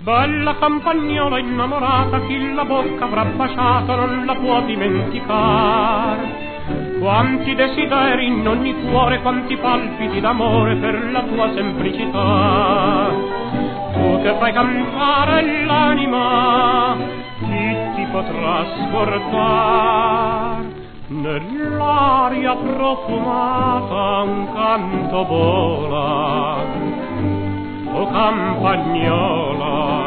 Bella campagnola innamorata, chi la bocca avrà baciata non la può dimenticare. Quanti desideri in ogni cuore, quanti palpiti d'amore per la tua semplicità. Tu che fai cantare l'anima, chi ti potrà scordar? Nell'aria profumata un canto vola, o campagnola,